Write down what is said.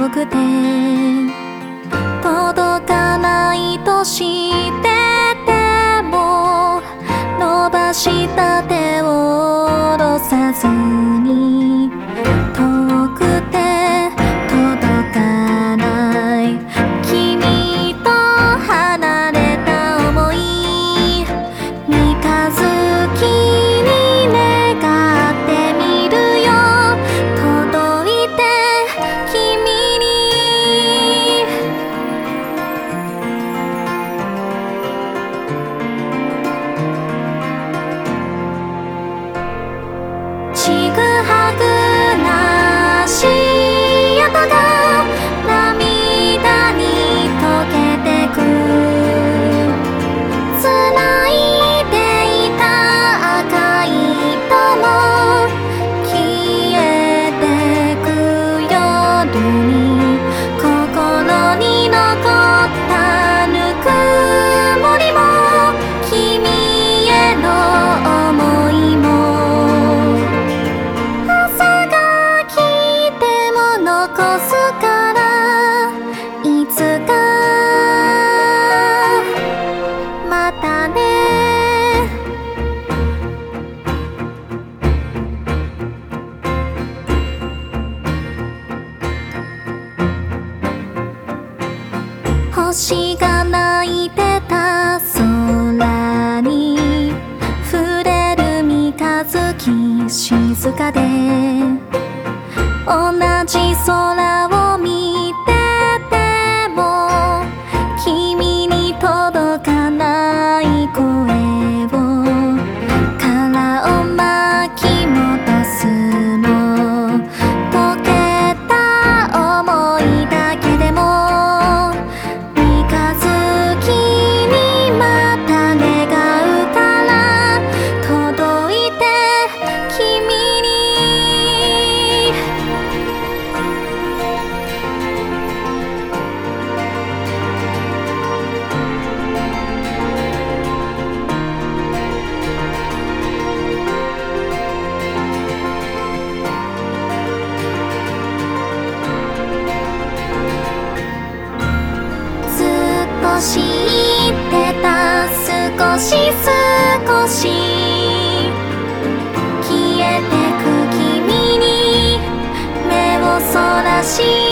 遠くて届かないとしてても伸ばした手を下ろさずに遠くて届かない君と離れた想い三日月に願ってみるよ届いて君にちぐはぐな足跡が涙に溶けてく繋いでいた赤い糸も消えてく夜に心に残ったぬくもりも君への想いも朝が来ても残すからいつかまたね星が泣いてた空に触れる三日月静かで同じ空を見てても君に届かない声を殻を巻き戻すの溶けた想いだけでも三日月にまた願うから届いて君にずっと知ってた少し少し消えてく君に目をそらし